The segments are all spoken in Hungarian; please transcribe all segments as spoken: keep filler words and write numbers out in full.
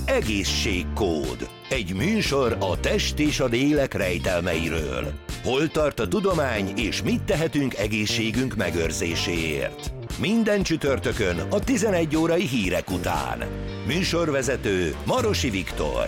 Egészségkód. Egy műsor a test és a lélek rejtelmeiről. Hol tart a tudomány, és mit tehetünk egészségünk megőrzéséért? Minden csütörtökön a tizenegy órai hírek után. Műsorvezető Marosi Viktor.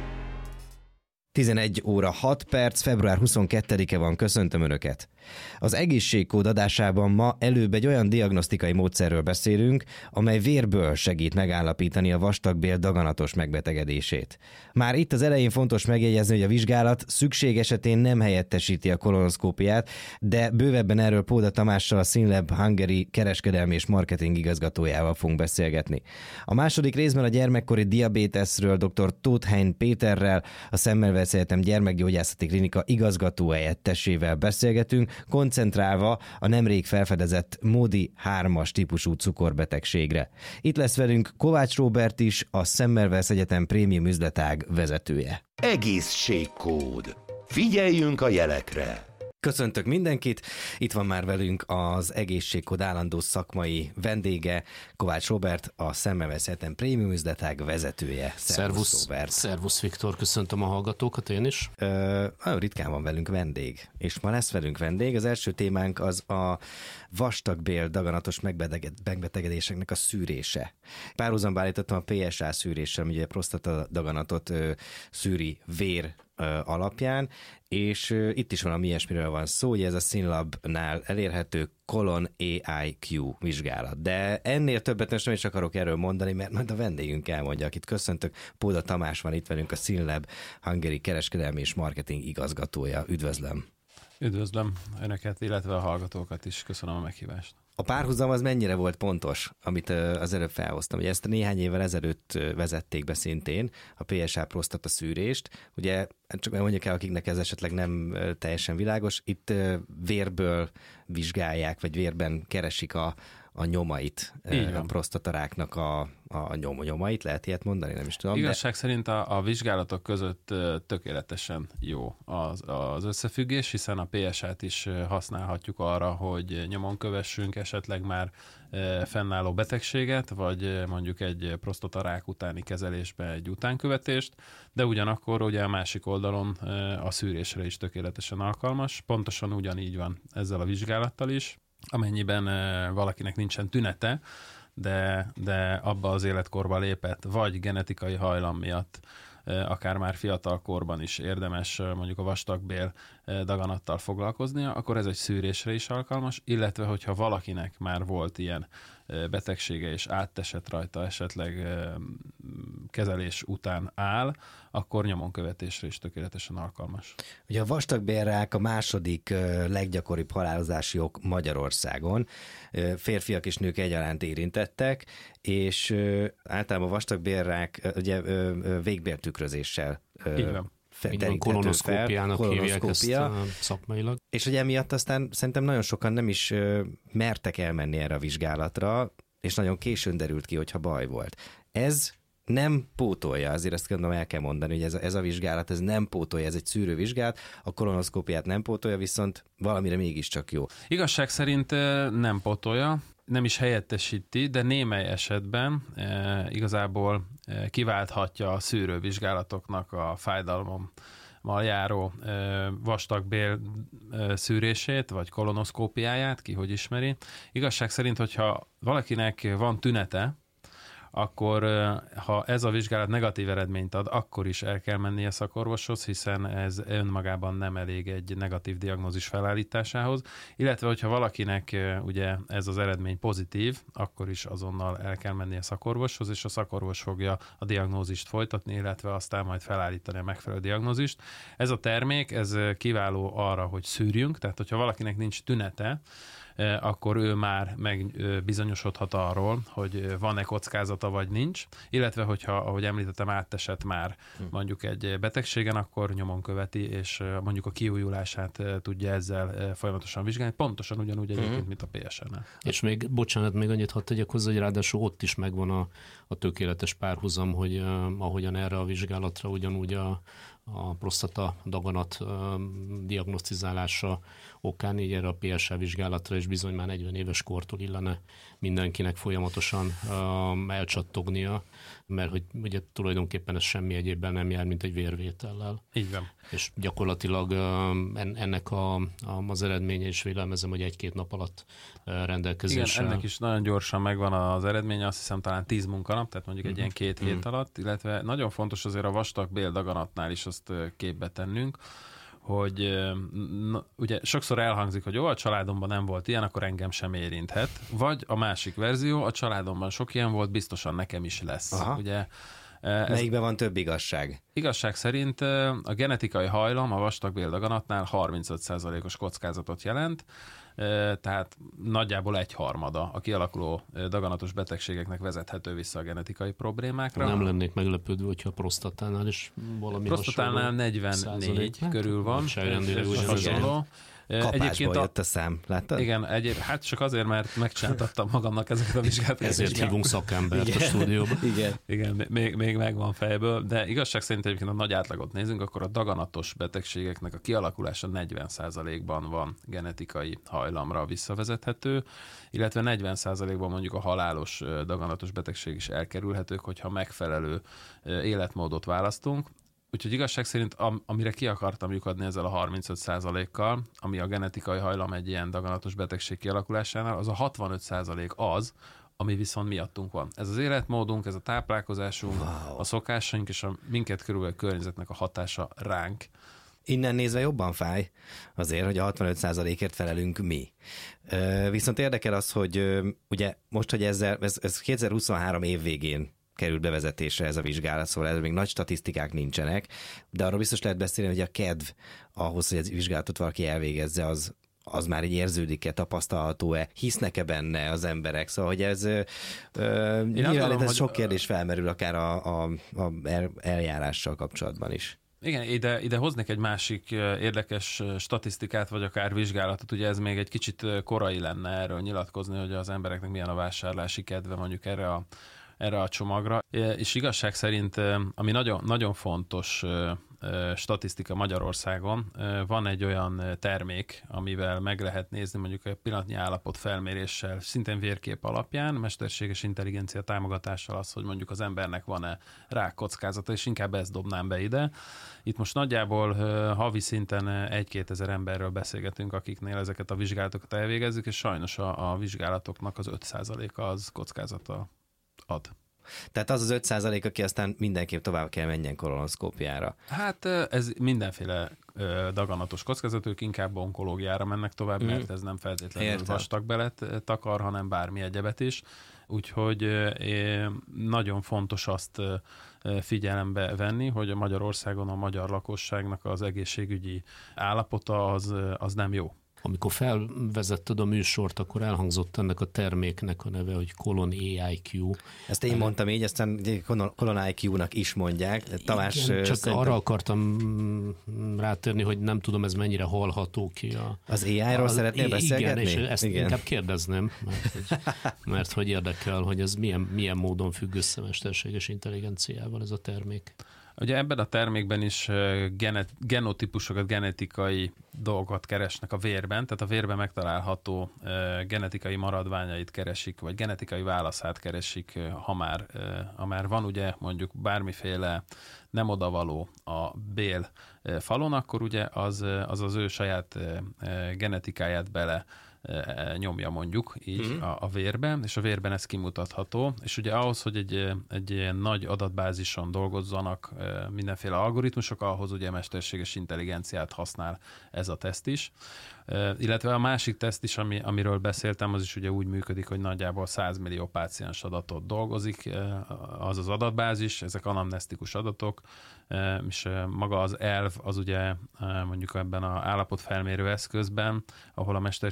tizenegy óra hat perc, február huszonkettedike van, köszöntöm Önöket! Az egészségkód adásában ma előbb egy olyan diagnosztikai módszerről beszélünk, amely vérből segít megállapítani a vastagbél daganatos megbetegedését. Már itt az elején fontos megjegyezni, hogy a vizsgálat szükség esetén nem helyettesíti a kolonoszkópiát, de bővebben erről Póda Tamással, a Synlab Hungary kereskedelmi és marketing igazgatójával fogunk beszélgetni. A második részben a gyermekkori diabéteszről dr. Tóth Hein Péterrel, a Semmelweis Egyetem gyermekgyógyászati klinika igazgató helyettesével beszélgetünk, koncentrálva a nemrég felfedezett Modi hármas típusú cukorbetegségre. Itt lesz velünk Kovács Róbert is, a Semmelweis Egyetem prémium üzletág vezetője. Egészségkód. Figyeljünk a jelekre! Köszöntök mindenkit! Itt van már velünk az Egészségkód állandó szakmai vendége, Kovács Róbert, a Semmelweis Egyetem prémium üzletág vezetője. Szervusz, Róbert! Szervusz Viktor, köszöntöm a hallgatókat, én is. Ö, nagyon ritkán van velünk vendég, és ma lesz velünk vendég. Az első témánk az a vastagbél daganatos megbetegedéseknek a szűrése. Párhuzamba állítottam a pé es á szűréssel, ugye a prostata daganatot ö, szűri vér alapján, és itt is valami ilyesmiről van szó, hogy ez a Synlabnál elérhető Colon á i kú vizsgálat. De ennél többet most nem is akarok erről mondani, mert majd a vendégünk elmondja, akit köszöntök. Póda Tamás van itt velünk, a Synlab Hungary kereskedelmi és marketing igazgatója. Üdvözlöm! Üdvözlöm Önöket, illetve a hallgatókat is. Köszönöm a meghívást. A párhuzam az mennyire volt pontos, amit az előbb felhoztam? Ugye ezt néhány évvel ezelőtt vezették be szintén, a pé es á prostata szűrést. Ugye csak mondjuk el, akiknek ez esetleg nem teljesen világos, itt vérből vizsgálják, vagy vérben keresik a, a nyomait, a prostataráknak a, a nyom, nyomait, lehet ilyet mondani, nem is tudom. Igazság de... szerint a, a vizsgálatok között tökéletesen jó az, az összefüggés, hiszen a pé es á-t is használhatjuk arra, hogy nyomon kövessünk esetleg már fennálló betegséget, vagy mondjuk egy prostatarák utáni kezelésbe egy utánkövetést, de ugyanakkor ugye a másik oldalon a szűrésre is tökéletesen alkalmas. Pontosan ugyanígy van ezzel a vizsgálattal is, amennyiben valakinek nincsen tünete, de, de abba az életkorba lépett, vagy genetikai hajlam miatt akár már fiatal korban is érdemes mondjuk a vastagbél daganattal foglalkoznia, akkor ez egy szűrésre is alkalmas, illetve hogyha valakinek már volt ilyen betegsége és átesett rajta, esetleg kezelés után áll, akkor nyomonkövetésre is tökéletesen alkalmas. Ugye a vastagbélrák a második leggyakoribb halálozási ok Magyarországon. Férfiak és nők egyaránt érintettek, és általában a vastagbélrák ugye végbéltükrözéssel kolonoszkópiának hívják ezt szakmailag. És ugye emiatt aztán szerintem nagyon sokan nem is mertek elmenni erre a vizsgálatra, és nagyon későn derült ki, hogyha baj volt. Ez nem pótolja, azért ezt gondolom el kell mondani, hogy ez a, ez a vizsgálat, ez nem pótolja, ez egy szűrővizsgálat, a kolonoszkópiát nem pótolja, viszont valamire mégiscsak jó. Igazság szerint nem pótolja, nem is helyettesíti, de némely esetben e, igazából e, kiválthatja a szűrővizsgálatoknak a fájdalommal járó e, vastagbél e, szűrését, vagy kolonoszkópiáját, ki hogy ismeri. Igazság szerint, hogyha valakinek van tünete, akkor ha ez a vizsgálat negatív eredményt ad, akkor is el kell mennie a szakorvoshoz, hiszen ez önmagában nem elég egy negatív diagnózis felállításához, illetve hogyha valakinek ugye ez az eredmény pozitív, akkor is azonnal el kell mennie a szakorvoshoz, és a szakorvos fogja a diagnózist folytatni, illetve aztán majd felállítani a megfelelő diagnózist. Ez a termék, ez kiváló arra, hogy szűrjünk, tehát hogyha valakinek nincs tünete, akkor ő már megbizonyosodhat arról, hogy van-e kockázata, vagy nincs, illetve hogyha, ahogy említettem, átesett már mondjuk egy betegségen, akkor nyomon követi, és mondjuk a kiújulását tudja ezzel folyamatosan vizsgálni, pontosan ugyanúgy egyébként, mint a pé es á-nál. És még, bocsánat, még annyit hadd tegyek hozzá, hogy ráadásul ott is megvan a, a tökéletes párhuzam, hogy uh, ahogyan erre a vizsgálatra ugyanúgy a a prostata daganat diagnosztizálása okán, így erre a pé es á vizsgálatra is bizony már negyven éves kortól illene mindenkinek folyamatosan elcsattognia, mert hogy ugye tulajdonképpen ez semmi egyébben nem jár, mint egy vérvétellel. Így van. És gyakorlatilag ennek a, a, az eredménye is vélelmezem, hogy egy-két nap alatt rendelkezésre. Igen, ennek is nagyon gyorsan megvan az eredménye, azt hiszem talán tíz munkanap, tehát mondjuk egy mm. ilyen két hét mm. alatt, illetve nagyon fontos azért a vastag béldaganatnál is azt képbe tennünk, hogy na, ugye sokszor elhangzik, hogy jó, a családomban nem volt ilyen, akkor engem sem érinthet. Vagy a másik verzió, a családomban sok ilyen volt, biztosan nekem is lesz. Aha. Ugye, ez melyikben van több igazság? Igazság szerint a genetikai hajlam a vastag béldaganatnál harmincöt százalékos kockázatot jelent, tehát nagyjából egy harmada a kialakuló daganatos betegségeknek vezethető vissza a genetikai problémákra. Nem lennék meglepődve, hogyha a prostatánál is valami prostatánál negyvennégy körül van. Hasonló. Kapásból a... jött a szám, láttad? Igen, egyéb, hát csak azért, mert megcsináltattam magamnak ezeket a vizsgálatokat. Ezért hívunk szakembert a stúdióba. Igen, Igen még, még megvan fejből, de igazság szerint egyébként a nagy átlagot nézünk, akkor a daganatos betegségeknek a kialakulása negyven százalékban van genetikai hajlamra visszavezethető, illetve negyven százalékban mondjuk a halálos daganatos betegség is elkerülhetők, hogyha megfelelő életmódot választunk. Úgyhogy igazság szerint, am, amire ki akartam lyukadni ezzel a harmincöt százalékkal, ami a genetikai hajlam egy ilyen daganatos betegség kialakulásánál, az a hatvanöt százalék az, ami viszont miattunk van. Ez az életmódunk, ez a táplálkozásunk, wow. a szokásaink és a minket körülbelül környezetnek a hatása ránk. Innen nézve jobban fáj azért, hogy a hatvanöt százalékért felelünk mi. Viszont érdekel az, hogy ugye most, hogy ezzel, ez, ez kétezer-huszonhárom év végén került bevezetésre ez a vizsgálat, szóval ez még nagy statisztikák nincsenek, de arról biztos lehet beszélni, hogy a kedv ahhoz, hogy ez vizsgálatot valaki elvégezze, az, az már így érződik-e, tapasztalható-e, hisznek-e benne az emberek, szóval hogy ez ö, nyilván ez hogy sok kérdés felmerül akár a, a, a eljárással kapcsolatban is. Igen, ide, ide hoznék egy másik érdekes statisztikát, vagy akár vizsgálatot, ugye ez még egy kicsit korai lenne erről nyilatkozni, hogy az embereknek milyen a vásárlási kedve mondjuk erre a erre a csomagra, és igazság szerint, ami nagyon, nagyon fontos statisztika Magyarországon, van egy olyan termék, amivel meg lehet nézni mondjuk a pillanatnyi állapot felméréssel, szintén vérkép alapján, mesterséges intelligencia támogatással az, hogy mondjuk az embernek van-e rák kockázata, és inkább ezt dobnám be ide. Itt most nagyjából havi szinten egy-két ezer emberről beszélgetünk, akiknél ezeket a vizsgálatokat elvégezzük, és sajnos a, a vizsgálatoknak az öt százaléka az kockázata ad. Tehát az az öt százalék, aki aztán mindenképp tovább kell menjen kolonoszkópiára. Hát ez mindenféle daganatos kockázatok, inkább onkológiára mennek tovább, mm. mert ez nem feltétlenül Értem. vastagbelet takar, hanem bármi egyebet is. Úgyhogy nagyon fontos azt figyelembe venni, hogy Magyarországon a magyar lakosságnak az egészségügyi állapota az, az nem jó. Amikor felvezetted a műsort, akkor elhangzott ennek a terméknek a neve, hogy Colon á i kú. Ezt én mondtam így, aztán Colon á i kú-nak is mondják. Tamás, igen, csak szerintem... arra akartam rátérni, hogy nem tudom, ez mennyire hallható ki. A, az á i-ról szeretnél beszélgetni? Igen, és ezt igen. inkább kérdezném, mert hogy, mert hogy érdekel, hogy ez milyen, milyen módon függ össze mesterséges intelligenciával ez a termék. Ugye ebben a termékben is genet, genotípusokat, genetikai dolgokat keresnek a vérben, tehát a vérben megtalálható genetikai maradványait keresik, vagy genetikai válaszát keresik, ha már, ha már van ugye mondjuk bármiféle nem odavaló a bél falon, akkor ugye az az, az ő saját genetikáját bele nyomja mondjuk így mm. a, a vérben, és a vérben ez kimutatható, és ugye ahhoz, hogy egy, egy ilyen nagy adatbázison dolgozzanak mindenféle algoritmusok, ahhoz ugye mesterséges intelligenciát használ ez a teszt is. Illetve a másik teszt is, ami, amiről beszéltem, az is ugye úgy működik, hogy nagyjából száz millió páciens adatot dolgozik, az az adatbázis, ezek anamnesztikus adatok, és maga az elv az ugye mondjuk ebben az állapotfelmérő eszközben, ahol a mesterséges intelligencia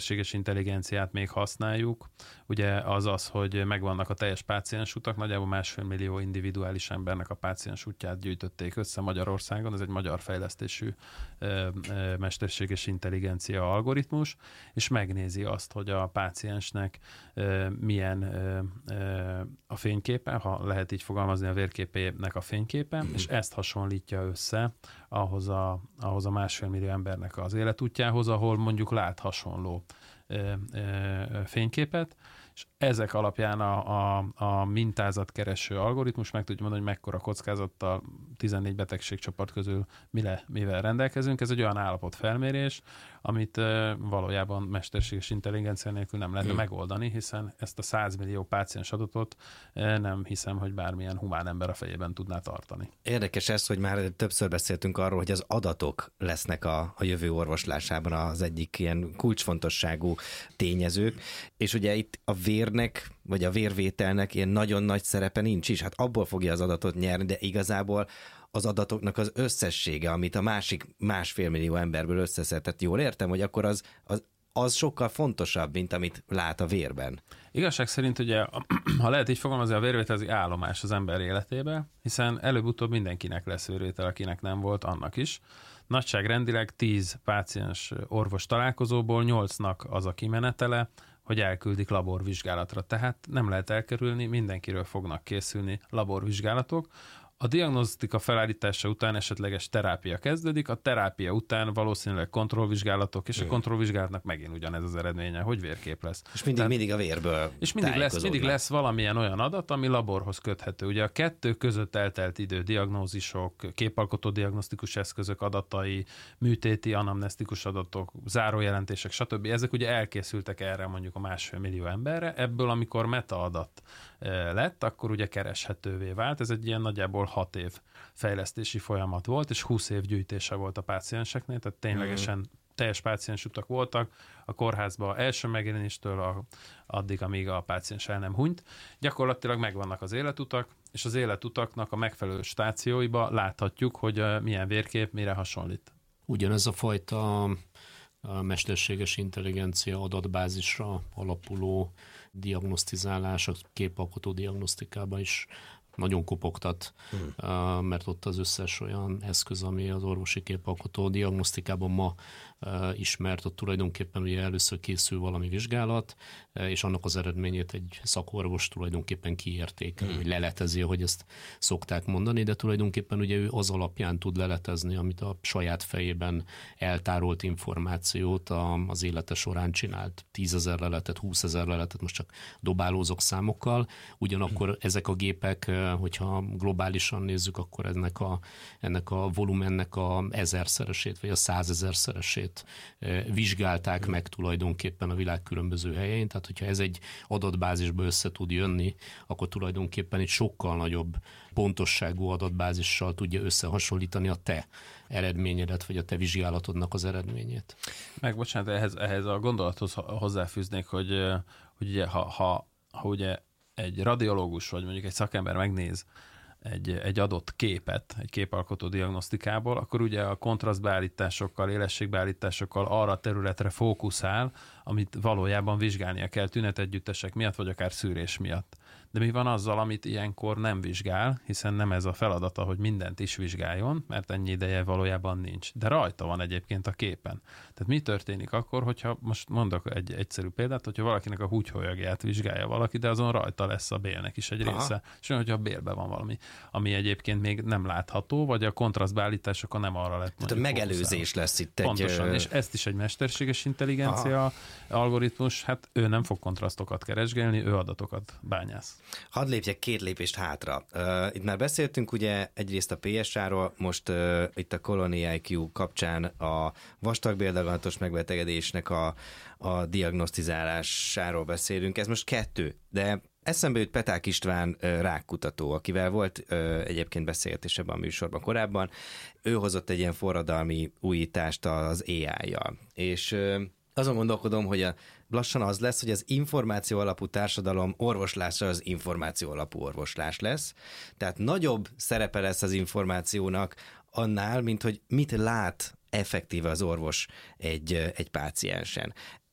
intelligenciát még használjuk. Ugye az az, hogy megvannak a teljes páciensutak, nagyjából másfél millió individuális embernek a páciensútját gyűjtötték össze Magyarországon, ez egy magyar fejlesztésű ö, ö, mesterséges intelligencia algoritmus, és megnézi azt, hogy a páciensnek ö, milyen ö, ö, a fényképe, ha lehet így fogalmazni, a vérképének a fényképe, mm. és ezt hasonlítja össze ahhoz a, ahhoz a másfél millió embernek az életútjához, ahol mondjuk lát hasonló ö, ö, fényképet, és ezek alapján a, a, a mintázatkereső algoritmus meg tudja mondani, hogy mekkora kockázattal tizennégy betegségcsoport közül mile, mivel rendelkezünk. Ez egy olyan állapotfelmérés, amit uh, valójában mesterséges intelligencia nélkül nem lehetne hmm. megoldani, hiszen ezt a száz millió páciens adatot uh, nem hiszem, hogy bármilyen humán ember a fejében tudná tartani. Érdekes ez, hogy már többször beszéltünk arról, hogy az adatok lesznek a, a jövő orvoslásában az egyik ilyen kulcsfontosságú tényezők, és ugye itt a vérnek, vagy a vérvételnek ilyen nagyon nagy szerepe nincs is. Hát abból fogja az adatot nyerni, de igazából az adatoknak az összessége, amit a másik másfél millió emberből összeszedett. Jól értem, hogy akkor az, az, az sokkal fontosabb, mint amit lát a vérben. Igazság szerint ugye, ha lehet így fogalmazni, a vérvétel az egy állomás az ember életébe, hiszen előbb-utóbb mindenkinek lesz vérvétel, akinek nem volt, annak is. Nagyságrendileg tíz páciens orvos találkozóból nyolcnak az a kimenetele, hogy elküldik laborvizsgálatra. Tehát nem lehet elkerülni, mindenkiről fognak készülni laborvizsgálatok. A diagnosztika felállítása után esetleges terápia kezdődik, a terápia után valószínűleg kontrollvizsgálatok, és a kontrollvizsgálatnak megint ugyanez az eredménye, hogy vérkép lesz. És mindig, Tehát, mindig a vérből És mindig lesz, mindig lesz valamilyen olyan adat, ami laborhoz köthető. Ugye a kettő között eltelt idő, diagnózisok, képalkotó diagnosztikus eszközök adatai, műtéti, anamnesztikus adatok, zárójelentések, stb. Ezek ugye elkészültek erre mondjuk a másfél millió emberre. Ebből, amikor metaadat lett, akkor ugye kereshetővé vált. Ez egy ilyen nagyjából hat év fejlesztési folyamat volt, és húsz év gyűjtése volt a pácienseknél, tehát ténylegesen teljes páciensutak voltak a kórházban első megjelenéstől a, addig, amíg a páciens el nem hunyt. Gyakorlatilag megvannak az életutak, és az életutaknak a megfelelő stációiba láthatjuk, hogy milyen vérkép mire hasonlít. Ugyanez a fajta a mesterséges intelligencia adatbázisra alapuló diagnosztizálás, a képalkotó diagnosztikában is nagyon kopogtat, hmm. mert ott az összes olyan eszköz, ami az orvosi képalkotó diagnosztikában ma ismert, ott tulajdonképpen ugye először készül valami vizsgálat, és annak az eredményét egy szakorvos tulajdonképpen kiértékel, hmm. hogy leletezi, ahogy ezt szokták mondani, de tulajdonképpen ugye ő az alapján tud leletezni, amit a saját fejében eltárolt információt az élete során csinált. tízezer leletet, húszezer leletet, most csak dobálózok számokkal, ugyanakkor hmm. ezek a gépek, hogyha globálisan nézzük, akkor ennek a, ennek a volumennek a ezerszeresét, vagy a százezerszeresét vizsgálták hmm. meg tulajdonképpen a világ különböző helyein, tehát hogyha ez egy adatbázisba össze tud jönni, akkor tulajdonképpen egy sokkal nagyobb pontosságú adatbázissal tudja összehasonlítani a te eredményedet, vagy a te vizsgálatodnak az eredményét. Meg bocsánat, ehhez, ehhez a gondolathoz hozzáfűznék, hogy, hogy ugye, ha, ha, ha ugye egy radiológus, vagy mondjuk egy szakember megnéz egy, egy adott képet, egy képalkotó diagnosztikából, akkor ugye a kontrasztbeállításokkal, élességbeállításokkal arra a területre fókuszál, amit valójában vizsgálnia kell tünetegyüttesek miatt, vagy akár szűrés miatt. De mi van azzal, amit ilyenkor nem vizsgál, hiszen nem ez a feladata, hogy mindent is vizsgáljon, mert ennyi ideje valójában nincs. De rajta van egyébként a képen. Tehát mi történik akkor, hogyha, most mondok egy egyszerű példát, hogyha valakinek a húgyhólyagját vizsgálja valaki, de azon rajta lesz a bélnek is egy Aha. része. És olyan, hogyha a bélben van valami, ami egyébként még nem látható, vagy a kontrasztbeállításokon nem arra lett. Tehát a megelőzés lesz itt egy... Pontosan, és ezt is egy mesterséges intelligencia Aha. algoritmus, hát ő nem fog kontrasztokat keresgélni, ő adatokat bányász. Hadd lépjek két lépést hátra. Uh, itt már beszéltünk ugye egyrészt a pé es á-ról, most uh, itt a Colony i kú kapcsán a vastagbéldaganatos megbetegedésnek a, a diagnosztizálásáról beszélünk. Ez most kettő, de eszembe jut Peták István uh, rákkutató, akivel volt uh, egyébként beszélgetés ebben a műsorban korábban. Ő hozott egy ilyen forradalmi újítást az á í-jal, és uh, azon gondolkodom, hogy a, lassan az lesz, hogy az információ alapú társadalom orvoslása az információ alapú orvoslás lesz. Tehát nagyobb szerepe lesz az információnak annál, mint hogy mit lát effektíve az orvos egy, egy páciensen.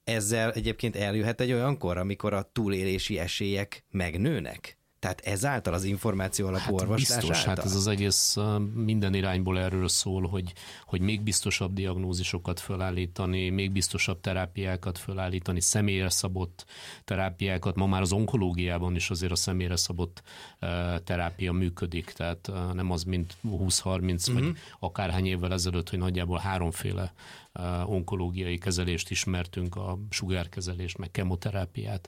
ezzel egyébként eljöhet egy olyan kor, amikor a túlélési esélyek megnőnek? Tehát ezáltal az információ alapú hát orvoslás biztos, által? hát ez az egész minden irányból erről szól, hogy, hogy még biztosabb diagnózisokat felállítani, még biztosabb terápiákat felállítani, személyre szabott terápiákat. Ma már az onkológiában is azért a személyre szabott terápia működik, tehát nem az, mint húsz-harminc uh-huh. vagy akárhány évvel ezelőtt, hogy nagyjából háromféle onkológiai kezelést ismertünk, a sugárkezelést, meg kemoterápiát,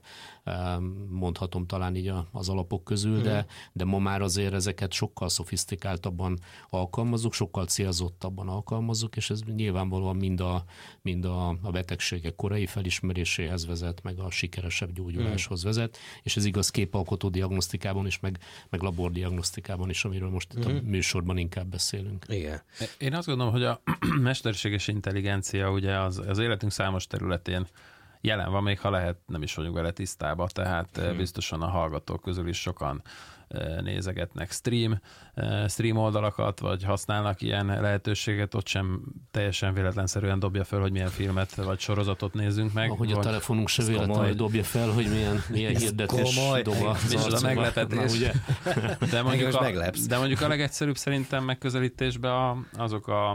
mondhatom talán így az alapok közül, de, de ma már azért ezeket sokkal szofisztikáltabban alkalmazzuk, sokkal célzottabban alkalmazzuk, és ez nyilvánvalóan mind a, mind a, a betegségek korai felismeréséhez vezet, meg a sikeresebb gyógyuláshoz vezet, és ez igaz képalkotó diagnosztikában is, meg, meg labordiagnosztikában is, amiről most itt a műsorban inkább beszélünk. Igen. Én azt gondolom, hogy a mesterséges intelligencia ugye az, az életünk számos területén jelen van, még ha lehet, nem is vagyunk vele tisztában, tehát hmm. biztosan a hallgatók közül is sokan nézegetnek stream, stream oldalakat, vagy használnak ilyen lehetőséget, ott sem teljesen véletlenszerűen dobja fel, hogy milyen filmet vagy sorozatot nézzünk meg. Ahogy vagy... a telefonunk se véletlenül dobja fel, hogy milyen, milyen hirdetés dob az a meglepetés. ugye? De mondjuk, a, de mondjuk a legegyszerűbb szerintem megközelítésben a, azok a,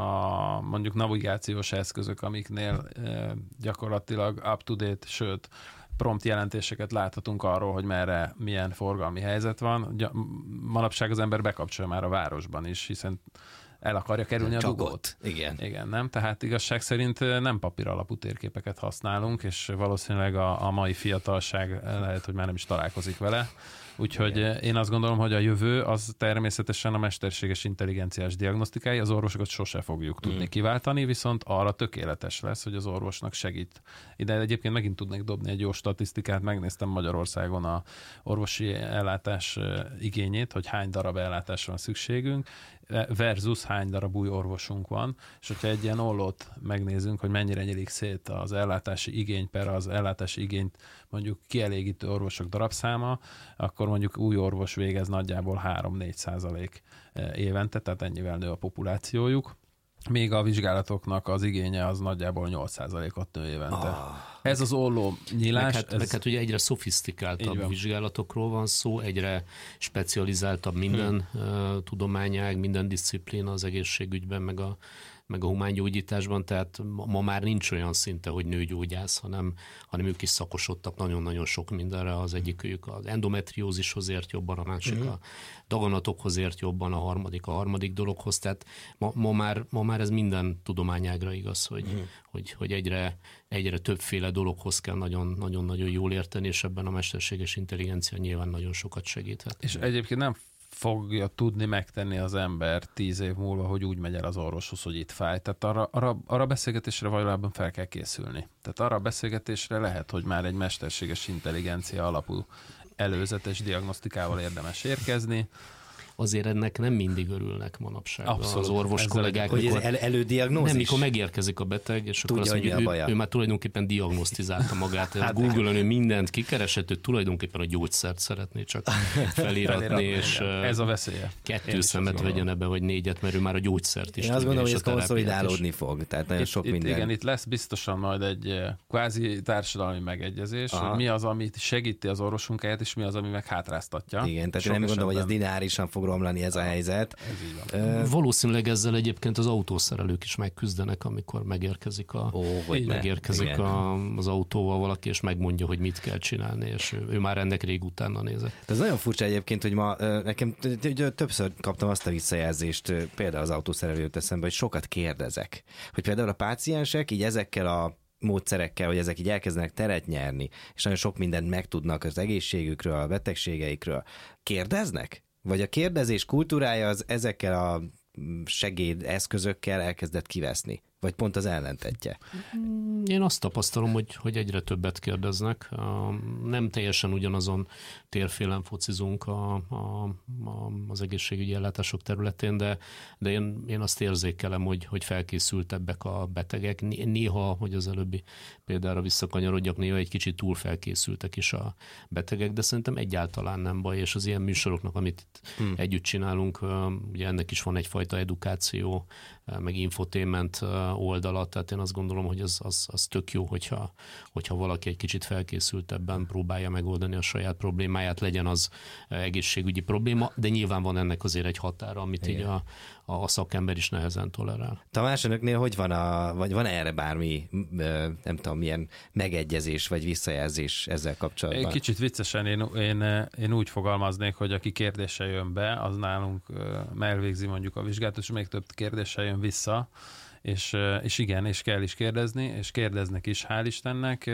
a mondjuk navigációs eszközök, amiknél gyakorlatilag up-to-date, sőt, prompt jelentéseket láthatunk arról, hogy merre milyen forgalmi helyzet van. Manapság az ember bekapcsolja már a városban is, hiszen el akarja kerülni a Csak dugót. ott. Igen. Igen, nem? Tehát igazság szerint nem papír alapú térképeket használunk, és valószínűleg a, a mai fiatalság lehet, hogy már nem is találkozik vele. Úgyhogy igen. Én azt gondolom, hogy a jövő az természetesen a mesterséges intelligenciás diagnosztikai, az orvosokat sose fogjuk tudni mm. kiváltani, viszont arra tökéletes lesz, hogy az orvosnak segít. Ide egyébként megint tudnék dobni egy jó statisztikát, megnéztem Magyarországon a orvosi ellátás igényét, hogy hány darab ellátásra van szükségünk, versus hány darab új orvosunk van, és hogyha egy ilyen ollót megnézünk, hogy mennyire nyílik szét az ellátási igény per az ellátási igényt mondjuk kielégítő orvosok darabszáma, akkor mondjuk új orvos végez nagyjából három-négy százalék évente, tehát ennyivel nő a populációjuk. Még a vizsgálatoknak az igénye az nagyjából nyolc százalékot nő évente. Oh. Ez az olló nyílás. Meg hát, ez... meg hát ugye egyre szofisztikáltabb vizsgálatokról van szó, egyre specializáltabb minden hmm. uh, tudományág, minden diszciplína az egészségügyben, meg a meg a humángyógyításban, tehát ma már nincs olyan szinte, hogy nőgyógyász, hanem, hanem ők is szakosodtak nagyon-nagyon sok mindenre. Az egyikük az endometriózishoz ért jobban, a másik uh-huh. a daganatokhoz ért jobban, a harmadik a harmadik dologhoz. Tehát ma, ma, már, ma már ez minden tudományágra igaz, hogy, uh-huh. hogy, hogy egyre, egyre többféle dologhoz kell nagyon-nagyon jól érteni, és ebben a mesterséges intelligencia nyilván nagyon sokat segíthet. És egyébként nem fogja tudni megtenni az ember tíz év múlva, hogy úgy megy el az orvoshoz, hogy itt fáj. Tehát arra, arra, arra beszélgetésre valójában fel kell készülni. Tehát arra a beszélgetésre lehet, hogy már egy mesterséges intelligencia alapú előzetes diagnosztikával érdemes érkezni. Azért ennek nem mindig örülnek manapság Abszolút. Az orvos ezzel kollégák. Hogy mikor, ez el, elődiagnózis? Nem, mikor megérkezik a beteg, és tudja, akkor azt mondja, ő, ő már tulajdonképpen diagnosztizálta magát. hát Google-ön ő mindent kikeresett, ő tulajdonképpen a gyógyszert szeretné csak felíratni, és ez a veszélye. Kettő szemet vegyen ebbe, vagy négyet, mert ő már a gyógyszert is. Én azt gondolom, hogy ez konszolidálódni fog. Tehát nagyon itt, sok itt, minden. Igen, itt lesz biztosan majd egy kvázi társadalmi megegyezés, Aha. hogy mi az, amit segíti az orvos munkáját, és mi az, ami meg hátráztatja. Igen, tehát én nem gondolom, hogy ez dinárisan fog romlani ez a helyzet. Uh, Valószínűleg ezzel egyébként az autószerelők is megküzdenek, amikor megérkezik, a, Ó, hogy megérkezik a, az autóval valaki, és megmondja, hogy mit kell csinálni, és ő, ő már ennek rég utána nézett. Ez nagyon furcsa egyébként, hogy ma nekem többször kaptam azt a visszajelzést, például az autószerelőt eszembe, hogy sokat kérdezek. Hogy például a páciensek így ezekkel a módszerekkel, hogy ezek így elkezdenek teret nyerni, és nagyon sok mindent megtudnak az egészségükről, a betegségeikről. Kérdeznek? Vagy a kérdezés kultúrája az ezekkel a segédeszközökkel elkezdett kiveszni? Vagy pont az ellentetje? Én azt tapasztalom, hogy, hogy egyre többet kérdeznek. Nem teljesen ugyanazon térfélen focizunk a, a, a, az egészségügyi ellátások területén, de, de én, én azt érzékelem, hogy, hogy felkészültebbek a betegek. Néha, hogy az előbbi példára visszakanyarodjak, néha egy kicsit túl felkészültek is a betegek, de szerintem egyáltalán nem baj, és az ilyen műsoroknak, amit hmm. együtt csinálunk, ugye ennek is van egyfajta edukáció, meg infotainment oldala, tehát én azt gondolom, hogy az, az, az tök jó, hogyha, hogyha valaki egy kicsit felkészültebben próbálja megoldani a saját problémáját, legyen az egészségügyi probléma, de nyilván van ennek azért egy határa, amit igen. így a, a szakember is nehezen tolerál. Tamás, önöknél hogy van, a, vagy van erre bármi, nem tudom, milyen megegyezés, vagy visszajelzés ezzel kapcsolatban? Kicsit viccesen én, én, én úgy fogalmaznék, hogy aki kérdéssel jön be, az nálunk elvégzi mondjuk a vizsgálatot, és még több kérdéssel jön vissza, és, és igen, és kell is kérdezni, és kérdeznek is, hál' Istennek.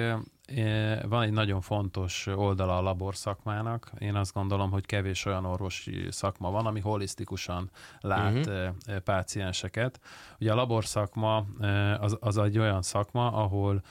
Van egy nagyon fontos oldala a labor szakmának. Én azt gondolom, hogy kevés olyan orvosi szakma van, ami holisztikusan lát uh-huh. pácienseket. Ugye a labor szakma az, az egy olyan szakma, ahol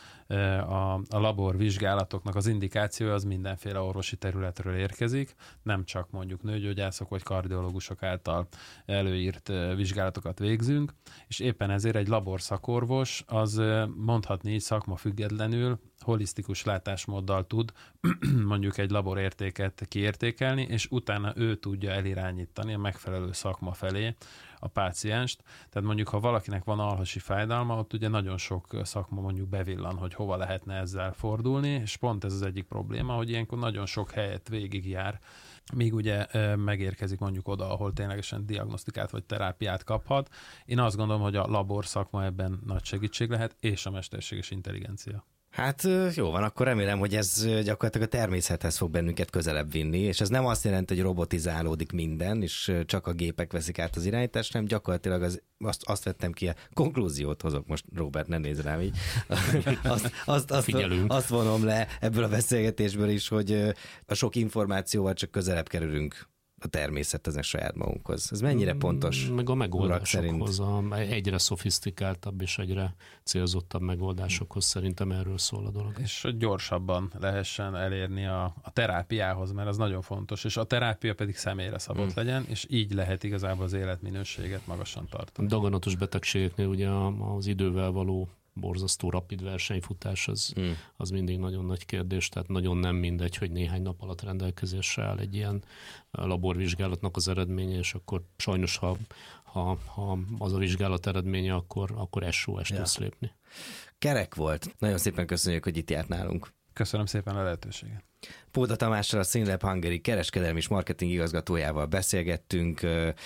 a, a labor vizsgálatoknak az indikációja az mindenféle orvosi területről érkezik, nem csak mondjuk nőgyógyászok vagy kardiológusok által előírt vizsgálatokat végzünk, és éppen ezért egy labor szakorvos az mondhatni így szakma függetlenül holisztikus látásmóddal tud mondjuk egy laborértéket kiértékelni, és utána ő tudja elirányítani a megfelelő szakma felé a pácienst. Tehát mondjuk, ha valakinek van alhasi fájdalma, ott ugye nagyon sok szakma mondjuk bevillan, hogy hova lehetne ezzel fordulni, és pont ez az egyik probléma, hogy ilyenkor nagyon sok helyet végigjár, míg ugye megérkezik mondjuk oda, ahol ténylegesen diagnosztikát vagy terápiát kaphat. Én azt gondolom, hogy a labor szakma ebben nagy segítség lehet, és a mesterséges intelligencia. Hát jó van, akkor remélem, hogy ez gyakorlatilag a természethez fog bennünket közelebb vinni, és ez nem azt jelenti, hogy robotizálódik minden, és csak a gépek veszik át az irányítást, nem gyakorlatilag az, azt, azt vettem ki, a konklúziót hozok most, Robert, ne nézz rám így. Azt, azt, azt, azt vonom le ebből a beszélgetésből is, hogy a sok információval csak közelebb kerülünk a természethez, a saját magunkhoz. Ez mennyire pontos? Meg a megoldásokhoz, a egyre szofisztikáltabb és egyre célzottabb megoldásokhoz szerintem erről szól a dolog. És hogy gyorsabban lehessen elérni a, a terápiához, mert az nagyon fontos, és a terápia pedig személyre szabott hmm. legyen, és így lehet igazából az életminőséget magasan tartani. Daganatos betegségeknél ugye az idővel való borzasztó rapid versenyfutás, az, mm. az mindig nagyon nagy kérdés, tehát nagyon nem mindegy, hogy néhány nap alatt rendelkezésre áll egy ilyen laborvizsgálatnak az eredménye, és akkor sajnos, ha, ha, ha az a vizsgálat eredménye, akkor, akkor es o es ja. tudsz lépni. Kerek volt. Nagyon szépen köszönjük, hogy itt járt nálunk. Köszönöm szépen a lehetőséget. Póda Tamással, a Synlab Hungary kereskedelmi és marketing igazgatójával beszélgettünk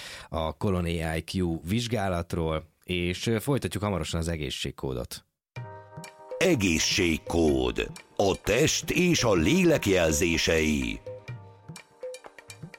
a Colony i kú vizsgálatról, és folytatjuk hamarosan az egészségkódot. Egészségkód. A test és a lélek jelzései.